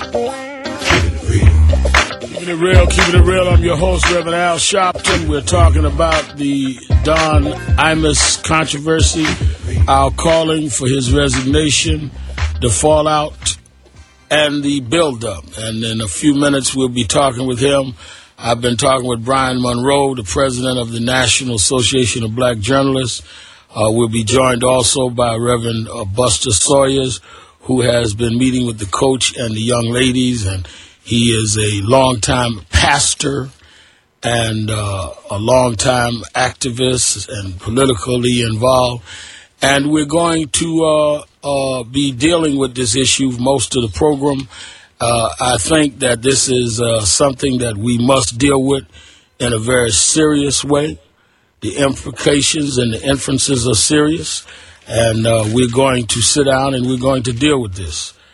Keeping it real. I'm your host, Reverend Al Sharpton. We're talking about the Don Imus controversy, our calling for his resignation, the fallout, and the buildup. And in a few minutes, we'll be talking with him. I've been talking with Brian Monroe, the president of the National Association of Black Journalists. We'll be joined also by Reverend Buster Sawyers, who has been meeting with the coach and the young ladies, and he is a longtime pastor and a longtime activist and politically involved. And we're going to be dealing with this issue most of the program. I think that this is something that we must deal with in a very serious way. The implications and the inferences are serious, and we're going to sit down and we're going to deal with this.